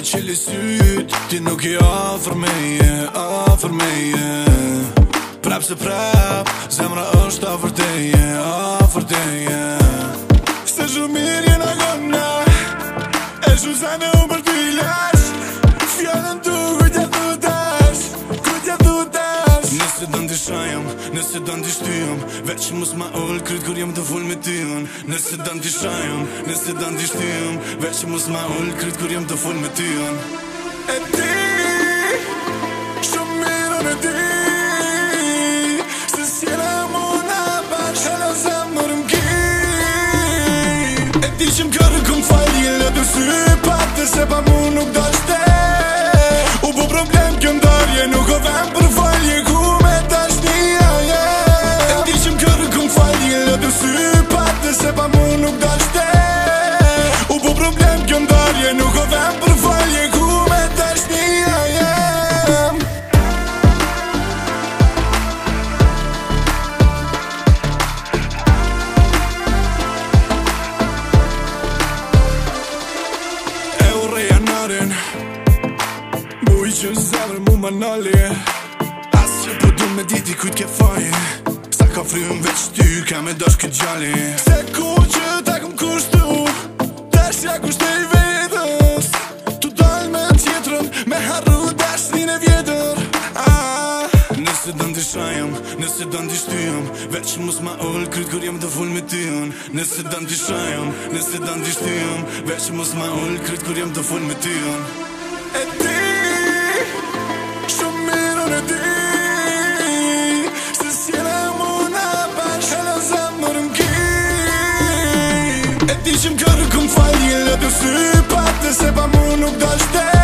qeli syt, ti nuk i afër meje Prap se prap, zemra është afër teje Se shumë mirë jena gona E shumë zane unë për ty lash Fjallën tu kujtja tu tash Nëse do ndi shajëm, nëse do ndi shtyjëm Veç mus ma ull kryt kur jem të full me tyën Nëse do ndi shajëm, nëse do ndi shtyjëm Veç mus ma ull kryt kur jem të full me tyën E ti, shumë mirën e ti Se s'jena muna bash Hela zemër m'ki E ti që m'kërë këm falje Lëtë sy patë se pa mu nuk do shte U po problem kjo ndarje Nuk o vem për falje ku me tash një E ti që m'kërë këm falje Lëtë sy patë se pa mu nuk do shte U po problem kjo ndarje Nuk o vem për falje ku me tash një Buj që zemrë mu ma nali As që po du me diti kujt ke faje Sa ka frym veç ty ka me dosh këtë gjalli Se ku që ta këm kushtu Tash ja kushtej vetës Tu dal me tjetrën Me harru dashnin e vjetër Nëse do ndi shajëm, nëse do ndi shtyjëm Veç mus ma ull kryt kur jem të full me tyën Nëse do ndi shajëm, nëse do ndi shtyjëm Veç mus ma ull kryt kur jem të full me tyën E ti, shumë mirën e ti Se s'jena muna bash Hela zemër m'ki E ti që m'kërë këm falje Lëtë sy patë se pa mu nuk do shte